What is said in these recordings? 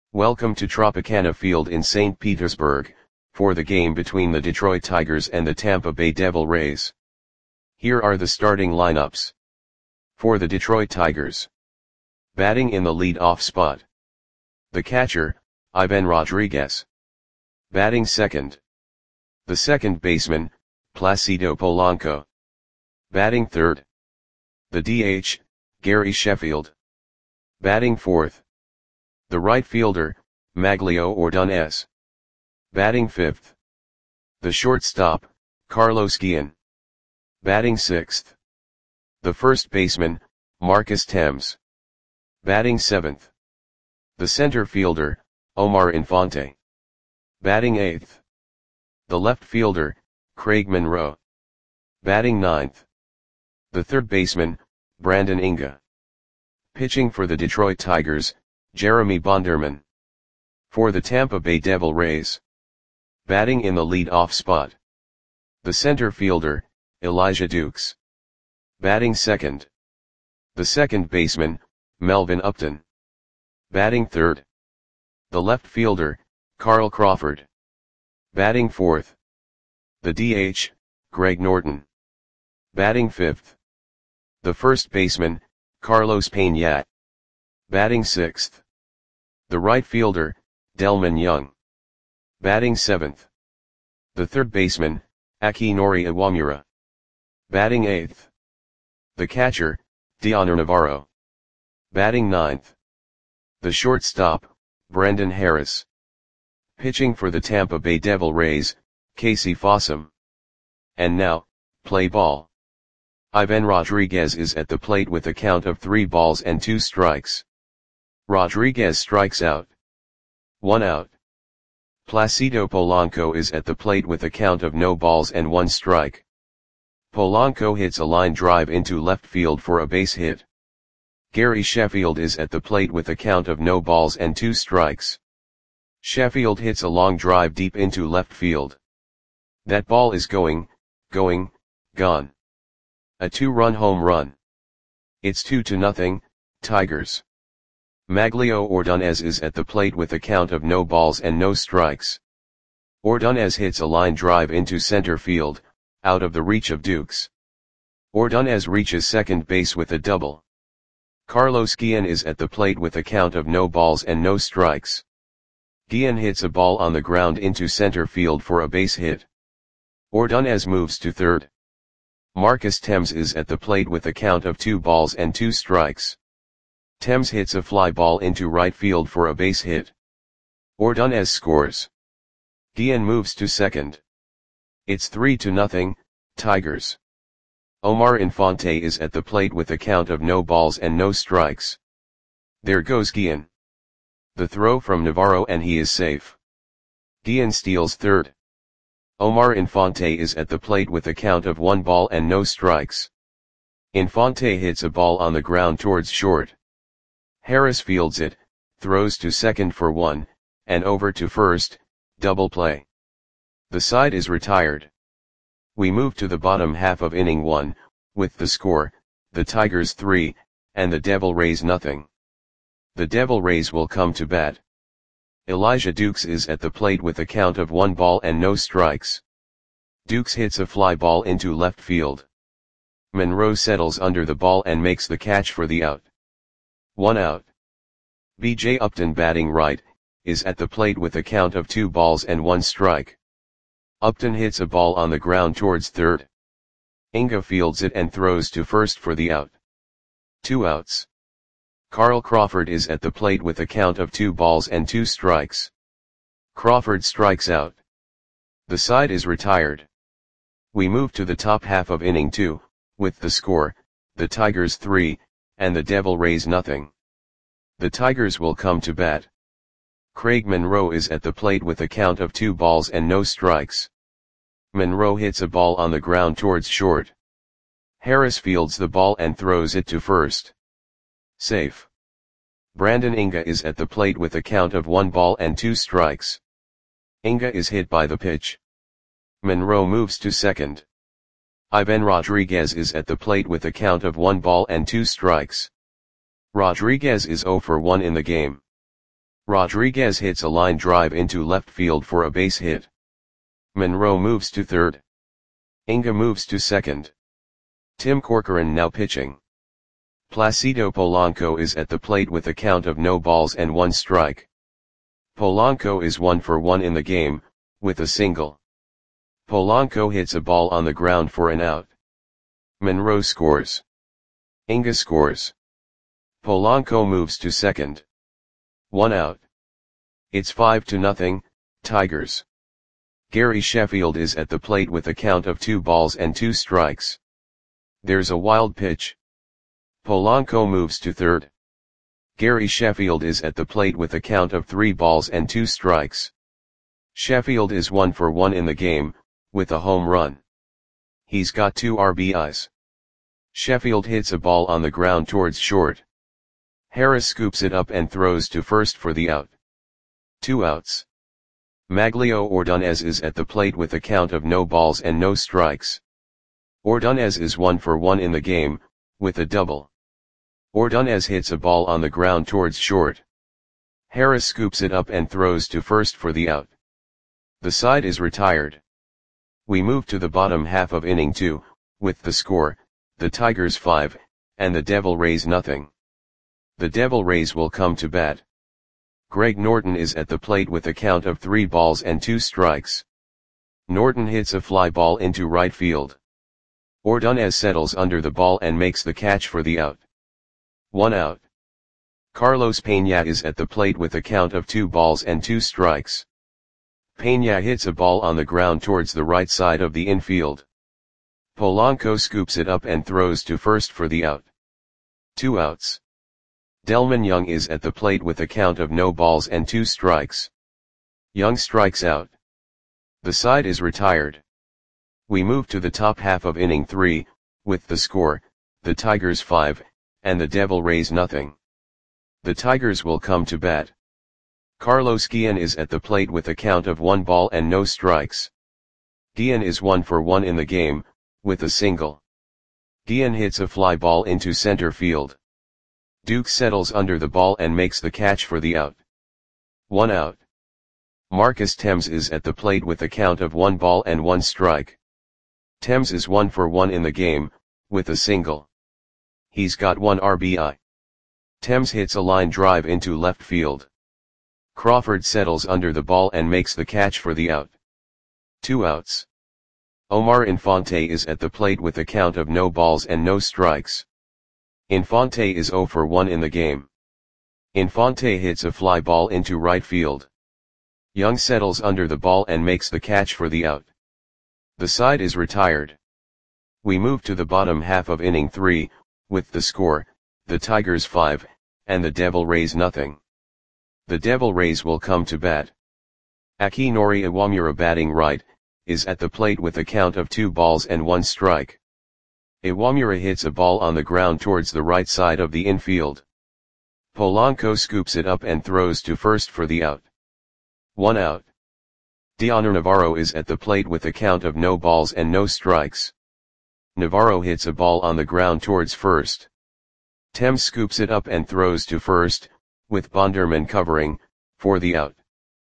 Welcome to Tropicana Field in St. Petersburg, for the game between the Detroit Tigers and the Tampa Bay Devil Rays. Here are the starting lineups. For the Detroit Tigers. Batting in the lead-off spot. The catcher, Ivan Rodriguez. Batting second. The second baseman, Placido Polanco. Batting third. The DH, Gary Sheffield. Batting fourth. The right fielder, Maglio Ordonez. Batting fifth. The shortstop, Carlos Guillen. Batting sixth. The first baseman, Marcus Thames. Batting seventh. The center fielder, Omar Infante. Batting eighth. The left fielder, Craig Monroe. Batting ninth. The third baseman, Brandon Inga. Pitching for the Detroit Tigers, Jeremy Bonderman. For the Tampa Bay Devil Rays. Batting in the lead-off spot. The center fielder, Elijah Dukes. Batting second. The second baseman, Melvin Upton. Batting third. The left fielder, Carl Crawford. Batting fourth. The DH, Greg Norton. Batting fifth. The first baseman, Carlos Pena. Batting sixth. The right fielder, Delman Young. Batting seventh. The third baseman, Akinori Iwamura. Batting eighth. The catcher, Dioner Navarro. Batting ninth. The shortstop, Brendan Harris. Pitching for the Tampa Bay Devil Rays, Casey Fossum. And now, play ball. Ivan Rodriguez is at the plate with a count of 3 balls and 2 strikes. Rodriguez strikes out. 1 out. Placido Polanco is at the plate with a count of no balls and 1 strike. Polanco hits a line drive into left field for a base hit. Gary Sheffield is at the plate with a count of no balls and 2 strikes. Sheffield hits a long drive deep into left field. That ball is gone. A 2-run home run. It's 2-0, Tigers. Maglio Ordonez is at the plate with a count of no balls and no strikes. Ordonez hits a line drive into center field, out of the reach of Dukes. Ordonez reaches second base with a double. Carlos Guillen is at the plate with a count of no balls and no strikes. Guillen hits a ball on the ground into center field for a base hit. Ordonez moves to third. Marcus Thames is at the plate with a count of 2 balls and 2 strikes. Thames hits a fly ball into right field for a base hit. Ordonez scores. Guillen moves to second. It's 3-0, Tigers. Omar Infante is at the plate with a count of no balls and no strikes. There goes Guillen. The throw from Navarro and he is safe. Guillen steals third. Omar Infante is at the plate with a count of 1 ball and no strikes. Infante hits a ball on the ground towards short. Harris fields it, throws to second for 1, and over to first, double play. The side is retired. We move to the bottom half of inning 1, with the score, the Tigers 3, and the Devil Rays nothing. The Devil Rays will come to bat. Elijah Dukes is at the plate with a count of 1 ball and no strikes. Dukes hits a fly ball into left field. Monroe settles under the ball and makes the catch for the out. 1 out. B.J. Upton batting right, is at the plate with a count of 2 balls and 1 strike. Upton hits a ball on the ground towards third. Inga fields it and throws to first for the out. 2 outs. Carl Crawford is at the plate with a count of 2 balls and 2 strikes. Crawford strikes out. The side is retired. We move to the top half of inning 2, with the score, the Tigers 3, and the Devil Rays nothing. The Tigers will come to bat. Craig Monroe is at the plate with a count of 2 balls and no strikes. Monroe hits a ball on the ground towards short. Harris fields the ball and throws it to first. Safe. Brandon Inga is at the plate with a count of 1 ball and 2 strikes. Inga is hit by the pitch. Monroe moves to second. Ivan Rodriguez is at the plate with a count of 1 ball and 2 strikes. Rodriguez is 0 for 1 in the game. Rodriguez hits a line drive into left field for a base hit. Monroe moves to third. Inga moves to second. Tim Corcoran now pitching. Placido Polanco is at the plate with a count of no balls and one strike. Polanco is 1 for 1 in the game, with a single. Polanco hits a ball on the ground for an out. Monroe scores. Inga scores. Polanco moves to second. 1 out. It's 5-0, Tigers. Gary Sheffield is at the plate with a count of 2 balls and 2 strikes. There's a wild pitch. Polanco moves to third. Gary Sheffield is at the plate with a count of 3 balls and 2 strikes. Sheffield is 1 for 1 in the game, with a home run. He's got 2 RBIs. Sheffield hits a ball on the ground towards short. Harris scoops it up and throws to first for the out. 2 outs. Maglio Ordonez is at the plate with a count of no balls and no strikes. Ordonez is 1 for 1 in the game, with a double. Ordonez hits a ball on the ground towards short. Harris scoops it up and throws to first for the out. The side is retired. We move to the bottom half of inning 2, with the score, the Tigers 5, and the Devil Rays nothing. The Devil Rays will come to bat. Greg Norton is at the plate with a count of 3 balls and 2 strikes. Norton hits a fly ball into right field. Ordonez settles under the ball and makes the catch for the out. 1 out. Carlos Peña is at the plate with a count of 2 balls and 2 strikes. Peña hits a ball on the ground towards the right side of the infield. Polanco scoops it up and throws to first for the out. 2 outs. Delman Young is at the plate with a count of no balls and 2 strikes. Young strikes out. The side is retired. We move to the top half of inning 3, with the score, the Tigers 5, and the Devil Rays nothing. The Tigers will come to bat. Carlos Guillen is at the plate with a count of 1 ball and no strikes. Guillen is 1 for 1 in the game, with a single. Guillen hits a fly ball into center field. Duke settles under the ball and makes the catch for the out. 1 out. Marcus Thames is at the plate with a count of 1 ball and 1 strike. Thames is 1 for 1 in the game, with a single. He's got 1 RBI. Thames hits a line drive into left field. Crawford settles under the ball and makes the catch for the out. 2 outs. Omar Infante is at the plate with a count of no balls and no strikes. Infante is 0 for 1 in the game. Infante hits a fly ball into right field. Young settles under the ball and makes the catch for the out. The side is retired. We move to the bottom half of inning 3, with the score, the Tigers 5, and the Devil Rays nothing. The Devil Rays will come to bat. Akinori Iwamura batting right, is at the plate with a count of 2 balls and 1 strike. Iwamura hits a ball on the ground towards the right side of the infield. Polanco scoops it up and throws to first for the out. 1 out. Dioner Navarro is at the plate with a count of no balls and no strikes. Navarro hits a ball on the ground towards first. Thames scoops it up and throws to first, with Bonderman covering, for the out.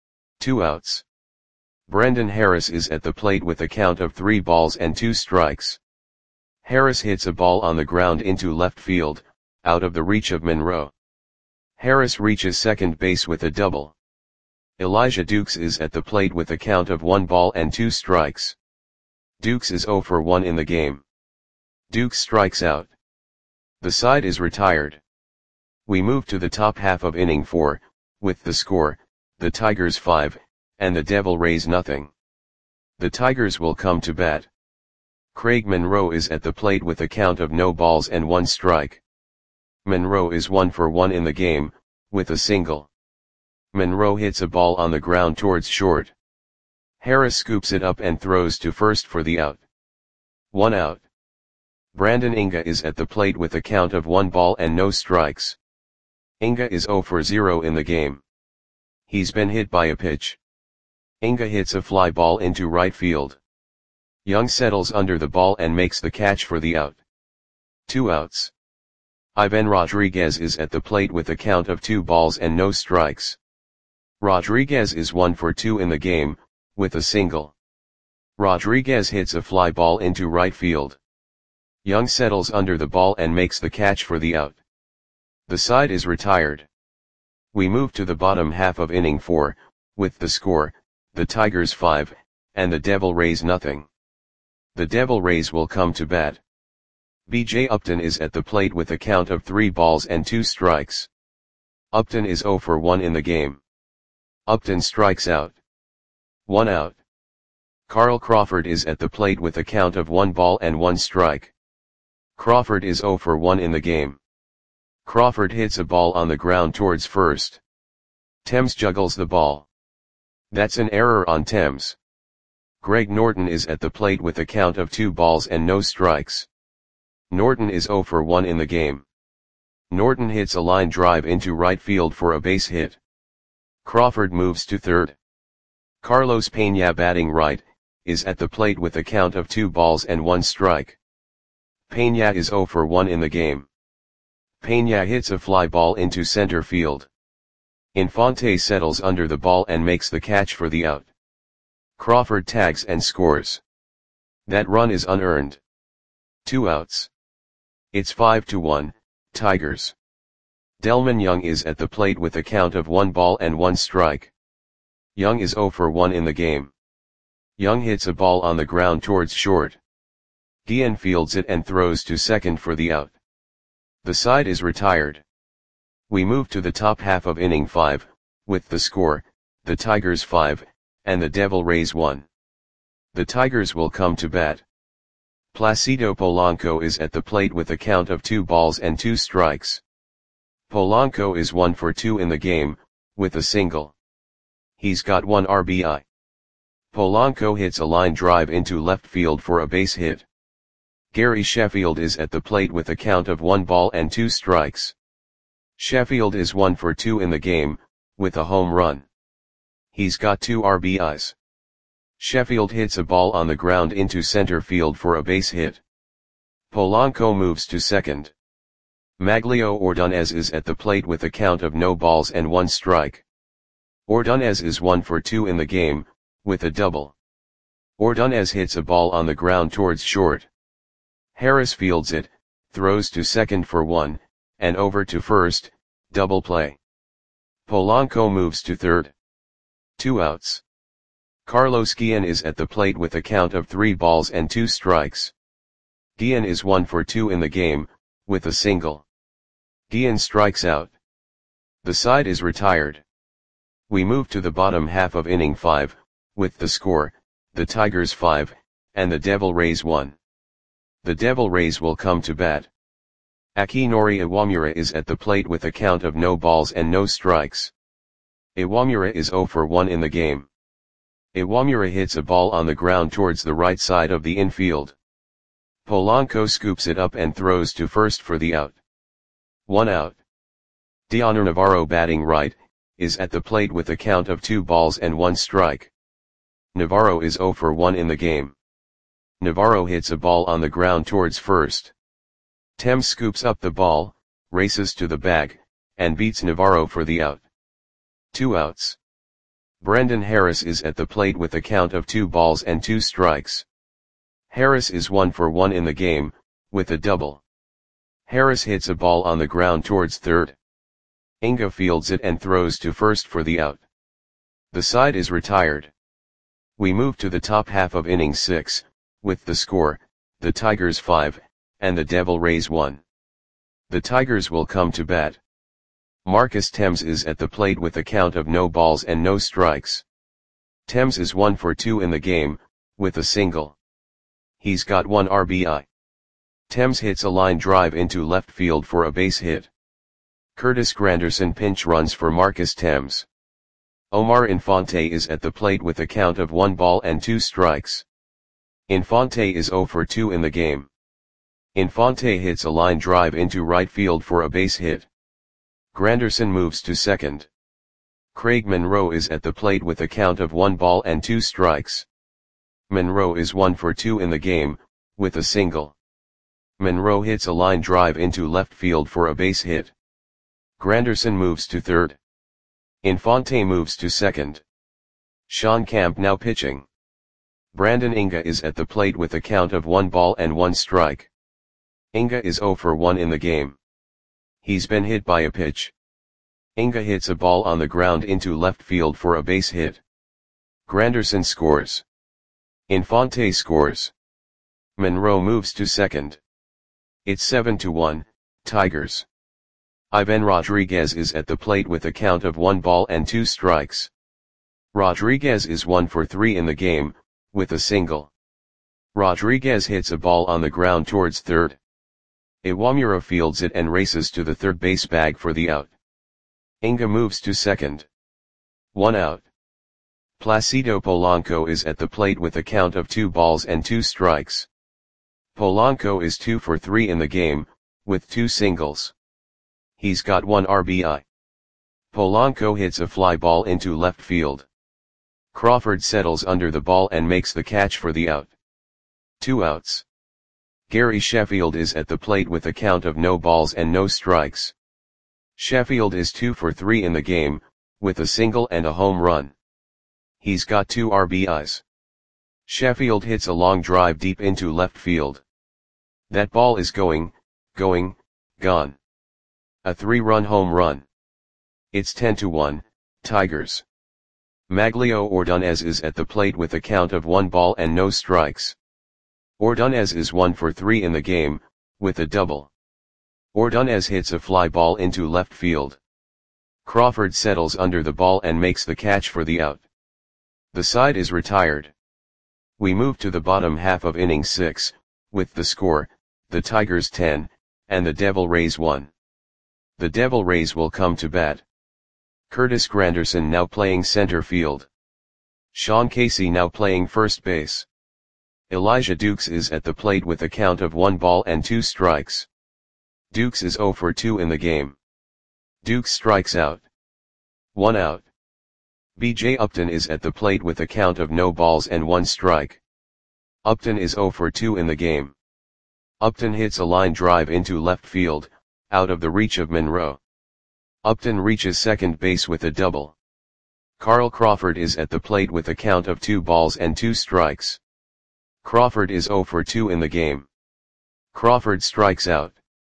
2 outs. Brendan Harris is at the plate with a count of 3 balls and 2 strikes. Harris hits a ball on the ground into left field, out of the reach of Monroe. Harris reaches second base with a double. Elijah Dukes is at the plate with a count of 1 ball and 2 strikes. Dukes is 0 for 1 in the game. Dukes strikes out. The side is retired. We move to the top half of inning 4, with the score, the Tigers 5, and the Devil Rays nothing. The Tigers will come to bat. Craig Monroe is at the plate with a count of no balls and 1 strike. Monroe is 1 for 1 in the game, with a single. Monroe hits a ball on the ground towards short. Harris scoops it up and throws to first for the out. 1 out. Brandon Inga is at the plate with a count of 1 ball and no strikes. Inga is 0 for 0 in the game. He's been hit by a pitch. Inga hits a fly ball into right field. Young settles under the ball and makes the catch for the out. 2 outs. Ivan Rodriguez is at the plate with a count of 2 balls and no strikes. Rodriguez is 1 for 2 in the game, with a single. Rodriguez hits a fly ball into right field. Young settles under the ball and makes the catch for the out. The side is retired. We move to the bottom half of inning 4, with the score, the Tigers 5, and the Devil Rays nothing. The Devil Rays will come to bat. B.J. Upton is at the plate with a count of 3 balls and 2 strikes. Upton is 0 for 1 in the game. Upton strikes out. 1 out. Carl Crawford is at the plate with a count of 1 ball and 1 strike. Crawford is 0 for 1 in the game. Crawford hits a ball on the ground towards first. Thames juggles the ball. That's an error on Thames. Greg Norton is at the plate with a count of 2 balls and no strikes. Norton is 0 for 1 in the game. Norton hits a line drive into right field for a base hit. Crawford moves to third. Carlos Peña, batting right, is at the plate with a count of 2 balls and 1 strike. Peña is 0 for 1 in the game. Peña hits a fly ball into center field. Infante settles under the ball and makes the catch for the out. Crawford tags and scores. That run is unearned. 2 outs. It's 5-1, Tigers. Delmon Young is at the plate with a count of 1 ball and 1 strike. Young is 0 for 1 in the game. Young hits a ball on the ground towards short. Guillen fields it and throws to second for the out. The side is retired. We move to the top half of inning 5, with the score, the Tigers 5, and the Devil Rays 1. The Tigers will come to bat. Placido Polanco is at the plate with a count of 2 balls and 2 strikes. Polanco is 1 for 2 in the game, with a single. He's got 1 RBI. Polanco hits a line drive into left field for a base hit. Gary Sheffield is at the plate with a count of 1 ball and 2 strikes. Sheffield is 1 for 2 in the game, with a home run. He's got 2 RBIs. Sheffield hits a ball on the ground into center field for a base hit. Polanco moves to second. Maglio Ordonez is at the plate with a count of no balls and 1 strike. Ordonez is 1 for 2 in the game, with a double. Ordonez hits a ball on the ground towards short. Harris fields it, throws to second for 1, and over to first, double play. Polanco moves to third. 2 outs. Carlos Guillen is at the plate with a count of 3 balls and 2 strikes. Guillen is 1 for 2 in the game, with a single. Guillen strikes out. The side is retired. We move to the bottom half of inning 5, with the score, the Tigers 5, and the Devil Rays 1. The Devil Rays will come to bat. Akinori Iwamura is at the plate with a count of no balls and no strikes. Iwamura is 0 for 1 in the game. Iwamura hits a ball on the ground towards the right side of the infield. Polanco scoops it up and throws to first for the out. 1 out. Dioner Navarro, batting right, is at the plate with a count of 2 balls and 1 strike. Navarro is 0 for 1 in the game. Navarro hits a ball on the ground towards first. Thames scoops up the ball, races to the bag, and beats Navarro for the out. 2 outs. Brendan Harris is at the plate with a count of 2 balls and 2 strikes. Harris is 1 for 1 in the game, with a double. Harris hits a ball on the ground towards third. Inga fields it and throws to first for the out. The side is retired. We move to the top half of inning 6, with the score, the Tigers 5, and the Devil Rays 1. The Tigers will come to bat. Marcus Thames is at the plate with a count of no balls and no strikes. Thames is 1 for 2 in the game, with a single. He's got 1 RBI. Thames hits a line drive into left field for a base hit. Curtis Granderson pinch runs for Marcus Thames. Omar Infante is at the plate with a count of 1 ball and 2 strikes. Infante is 0 for 2 in the game. Infante hits a line drive into right field for a base hit. Granderson moves to second. Craig Monroe is at the plate with a count of 1 ball and 2 strikes. Monroe is 1 for 2 in the game, with a single. Monroe hits a line drive into left field for a base hit. Granderson moves to third. Infante moves to second. Sean Camp now pitching. Brandon Inga is at the plate with a count of 1 ball and 1 strike. Inga is 0 for 1 in the game. He's been hit by a pitch. Inga hits a ball on the ground into left field for a base hit. Granderson scores. Infante scores. Monroe moves to second. It's 7-1, Tigers. Ivan Rodriguez is at the plate with a count of 1 ball and 2 strikes. Rodriguez is 1 for 3 in the game, with a single. Rodriguez hits a ball on the ground towards third. Iwamura fields it and races to the third base bag for the out. Inga moves to second. 1 out. Placido Polanco is at the plate with a count of 2 balls and 2 strikes. Polanco is 2 for 3 in the game, with 2 singles. He's got 1 RBI. Polanco hits a fly ball into left field. Crawford settles under the ball and makes the catch for the out. 2 outs. Gary Sheffield is at the plate with a count of no balls and no strikes. Sheffield is 2 for 3 in the game, with a single and a home run. He's got 2 RBIs. Sheffield hits a long drive deep into left field. That ball is gone. A 3-run home run. It's 10-1, Tigers. Maglio Ordonez is at the plate with a count of 1 ball and no strikes. Ordonez is 1 for 3 in the game, with a double. Ordonez hits a fly ball into left field. Crawford settles under the ball and makes the catch for the out. The side is retired. We move to the bottom half of inning 6, with the score, the Tigers 10, and the Devil Rays 1. The Devil Rays will come to bat. Curtis Granderson now playing center field. Sean Casey now playing first base. Elijah Dukes is at the plate with a count of 1 ball and 2 strikes. Dukes is 0 for 2 in the game. Dukes strikes out. 1 out. B.J. Upton is at the plate with a count of no balls and 1 strike. Upton is 0 for 2 in the game. Upton hits a line drive into left field, out of the reach of Monroe. Upton reaches second base with a double. Carl Crawford is at the plate with a count of 2 balls and 2 strikes. Crawford is 0 for 2 in the game. Crawford strikes out.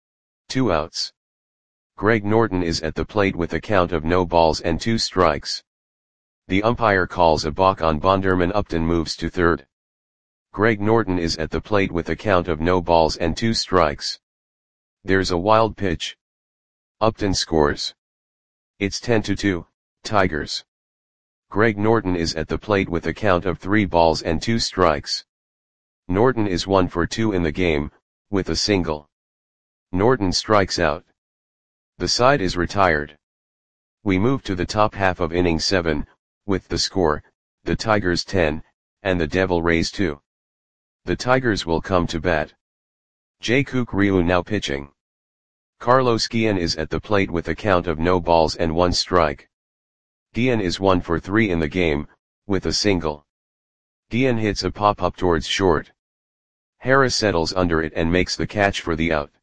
2 outs. Greg Norton is at the plate with a count of no balls and 2 strikes. The umpire calls a balk on Bonderman. Upton moves to third. Greg Norton is at the plate with a count of no balls and 2 strikes. There's a wild pitch. Upton scores. It's 10-2, Tigers. Greg Norton is at the plate with a count of 3 balls and 2 strikes. Norton is 1 for 2 in the game, with a single. Norton strikes out. The side is retired. We move to the top half of inning 7, with the score, the Tigers 10, and the Devil Rays 2. The Tigers will come to bat. Jacook Ryu now pitching. Carlos Guillen is at the plate with a count of no balls and 1 strike. Guillen is 1 for 3 in the game, with a single. Guillen hits a pop-up towards short. Harris settles under it and makes the catch for the out.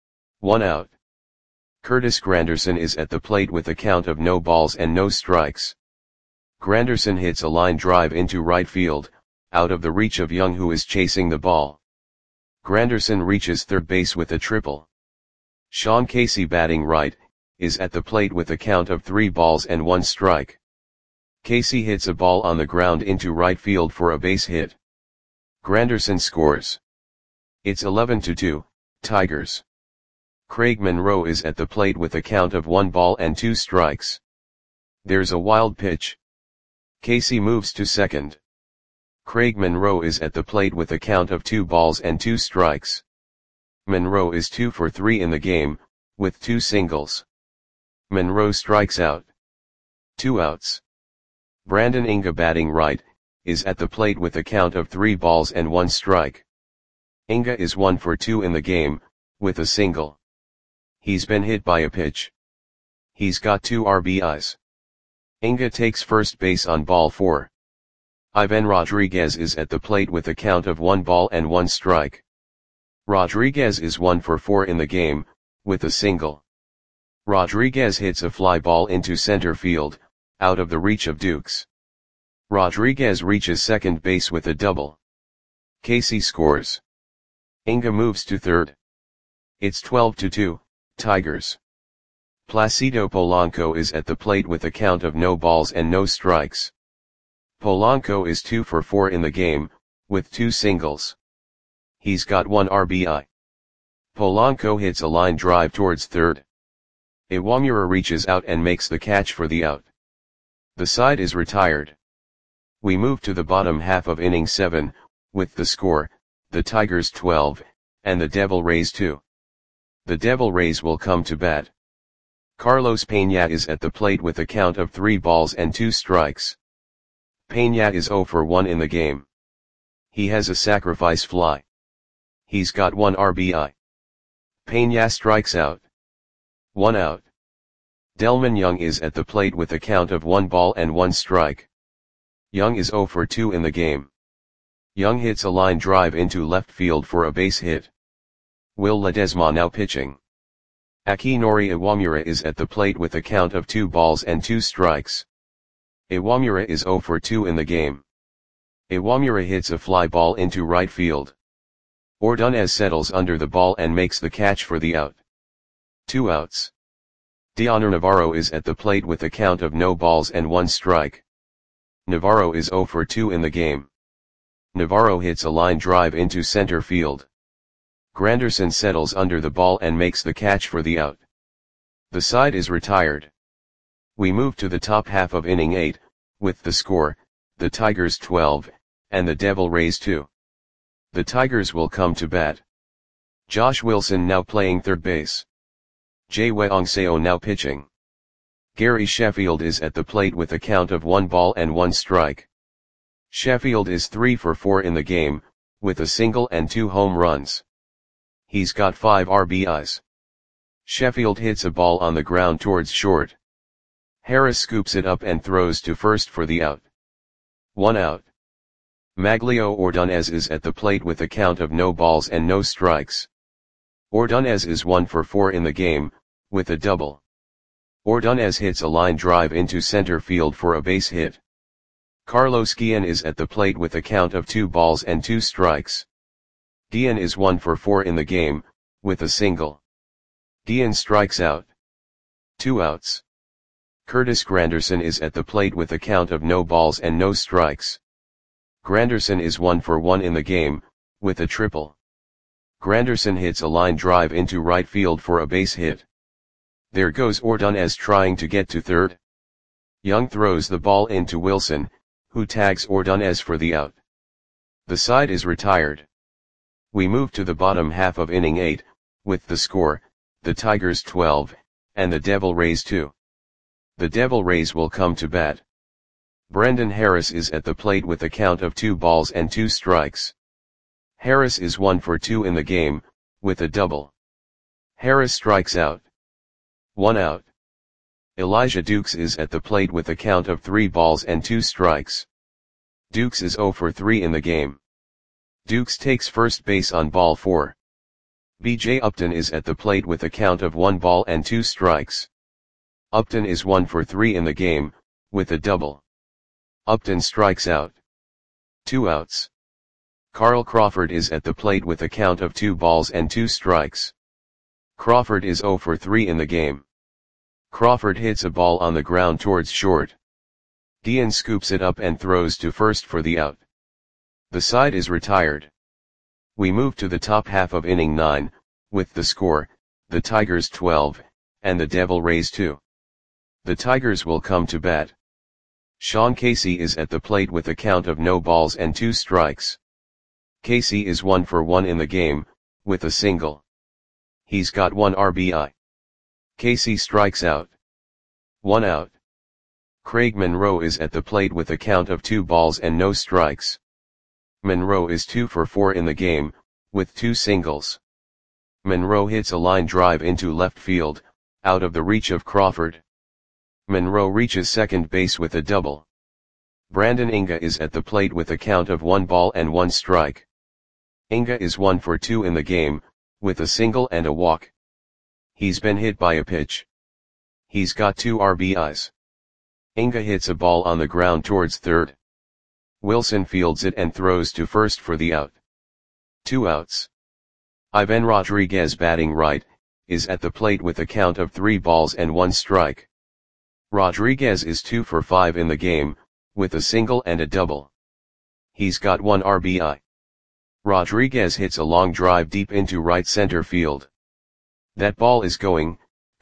1 out. Curtis Granderson is at the plate with a count of no balls and no strikes. Granderson hits a line drive into right field, out of the reach of Young, who is chasing the ball. Granderson reaches third base with a triple. Sean Casey, batting right, is at the plate with a count of 3 balls and 1 strike. Casey hits a ball on the ground into right field for a base hit. Granderson scores. It's 11-2, Tigers. Craig Monroe is at the plate with a count of 1 ball and 2 strikes. There's a wild pitch. Casey moves to second. Craig Monroe is at the plate with a count of 2 balls and 2 strikes. Monroe is 2 for 3 in the game, with 2 singles. Monroe strikes out. 2 outs. Brandon Inga, batting right, is at the plate with a count of 3 balls and 1 strike. Inga is 1 for 2 in the game, with a single. He's been hit by a pitch. He's got 2 RBIs. Inga takes first base on ball 4. Ivan Rodriguez is at the plate with a count of 1 ball and 1 strike. Rodriguez is 1 for 4 in the game, with a single. Rodriguez hits a fly ball into center field, out of the reach of Dukes. Rodriguez reaches second base with a double. Casey scores. Inga moves to third. It's 12-2, Tigers. Placido Polanco is at the plate with a count of no balls and no strikes. Polanco is 2 for 4 in the game, with 2 singles. He's got 1 RBI. Polanco hits a line drive towards third. Iwamura reaches out and makes the catch for the out. The side is retired. We move to the bottom half of inning 7, with the score, the Tigers 12, and the Devil Rays 2. The Devil Rays will come to bat. Carlos Peña is at the plate with a count of 3 balls and 2 strikes. Peña is 0 for 1 in the game. He has a sacrifice fly. He's got 1 RBI. Peña strikes out. 1 out. Delman Young is at the plate with a count of 1 ball and 1 strike. Young is 0 for 2 in the game. Young hits a line drive into left field for a base hit. Will Ledesma now pitching. Akinori Iwamura is at the plate with a count of 2 balls and 2 strikes. Iwamura is 0 for 2 in the game. Iwamura hits a fly ball into right field. Ordonez settles under the ball and makes the catch for the out. 2 outs. Dioner Navarro is at the plate with a count of no balls and 1 strike. Navarro is 0 for 2 in the game. Navarro hits a line drive into center field. Granderson settles under the ball and makes the catch for the out. The side is retired. We move to the top half of inning 8, with the score, the Tigers 12, and the Devil Rays 2. The Tigers will come to bat. Josh Wilson now playing third base. Jay Weong-Seo now pitching. Gary Sheffield is at the plate with a count of 1 ball and 1 strike. Sheffield is 3 for 4 in the game, with a single and 2 home runs. He's got 5 RBIs. Sheffield hits a ball on the ground towards short. Harris scoops it up and throws to first for the out. 1 out. Maglio Ordonez is at the plate with a count of no balls and no strikes. Ordonez is 1 for 4 in the game, with a double. Ordonez hits a line drive into center field for a base hit. Carlos Guillen is at the plate with a count of 2 balls and 2 strikes. Guillen is 1 for 4 in the game, with a single. Guillen strikes out. 2 outs. Curtis Granderson is at the plate with a count of no balls and no strikes. Granderson is 1 for 1 in the game, with a triple. Granderson hits a line drive into right field for a base hit. There goes Ordonez trying to get to third. Young throws the ball into Wilson, who tags Ordonez for the out. The side is retired. We move to the bottom half of inning 8, with the score, the Tigers 12, and the Devil Rays 2. The Devil Rays will come to bat. Brendan Harris is at the plate with a count of 2 balls and 2 strikes. Harris is 1 for 2 in the game, with a double. Harris strikes out. 1 out. Elijah Dukes is at the plate with a count of 3 balls and 2 strikes. Dukes is 0 for 3 in the game. Dukes takes first base on ball 4. B.J. Upton is at the plate with a count of 1 ball and 2 strikes. Upton is 1 for 3 in the game, with a double. Upton strikes out. 2 outs. Carl Crawford is at the plate with a count of 2 balls and 2 strikes. Crawford is 0 for 3 in the game. Crawford hits a ball on the ground towards short. Guillen scoops it up and throws to first for the out. The side is retired. We move to the top half of inning 9, with the score, the Tigers 12, and the Devil Rays 2. The Tigers will come to bat. Sean Casey is at the plate with a count of no balls and 2 strikes. Casey is 1 for 1 in the game, with a single. He's got 1 RBI. Casey strikes out. 1 out. Craig Monroe is at the plate with a count of 2 balls and no strikes. Monroe is 2 for 4 in the game, with 2 singles. Monroe hits a line drive into left field, out of the reach of Crawford. Monroe reaches second base with a double. Brandon Inga is at the plate with a count of 1 ball and 1 strike. Inga is 1 for 2 in the game, with a single and a walk. He's been hit by a pitch. He's got 2 RBIs. Inga hits a ball on the ground towards third. Wilson fields it and throws to first for the out. 2 outs. Ivan Rodriguez, batting right, is at the plate with a count of 3 balls and 1 strike. Rodriguez is 2 for 5 in the game, with a single and a double. He's got 1 RBI. Rodriguez hits a long drive deep into right center field. That ball is gone.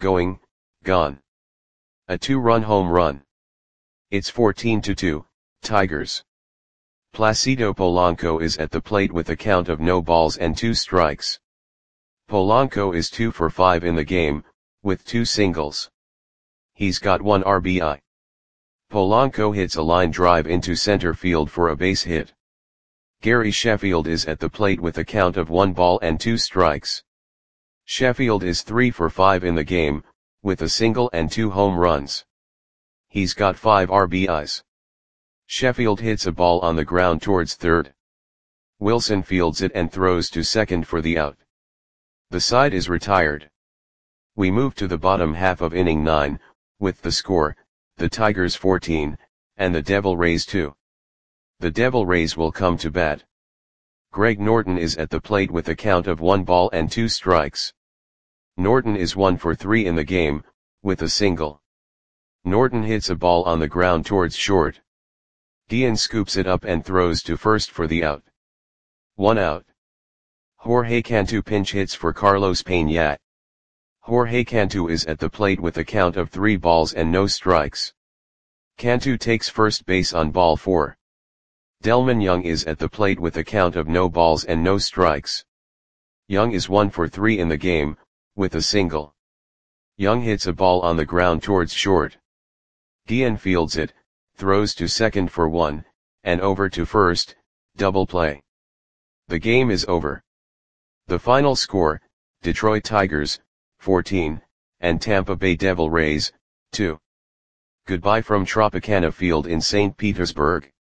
A 2-run home run. It's 14-2, Tigers. Placido Polanco is at the plate with a count of no balls and 2 strikes. Polanco is 2 for 5 in the game, with 2 singles. He's got 1 RBI. Polanco hits a line drive into center field for a base hit. Gary Sheffield is at the plate with a count of 1 ball and 2 strikes. Sheffield is 3 for 5 in the game, with a single and 2 home runs. He's got 5 RBIs. Sheffield hits a ball on the ground towards third. Wilson fields it and throws to second for the out. The side is retired. We move to the bottom half of inning 9, with the score, the Tigers 14, and the Devil Rays 2. The Devil Rays will come to bat. Greg Norton is at the plate with a count of 1 ball and 2 strikes. Norton is 1 for 3 in the game, with a single. Norton hits a ball on the ground towards short. Guillen scoops it up and throws to first for the out. 1 out. Jorge Cantu pinch hits for Carlos Peña. Jorge Cantu is at the plate with a count of 3 balls and no strikes. Cantu takes first base on ball 4. Delman Young is at the plate with a count of no balls and no strikes. Young is 1 for 3 in the game, with a single. Young hits a ball on the ground towards short. Guillen fields it, throws to second for 1, and over to first, double play. The game is over. The final score, Detroit Tigers, 14, and Tampa Bay Devil Rays, 2. Goodbye from Tropicana Field in St. Petersburg.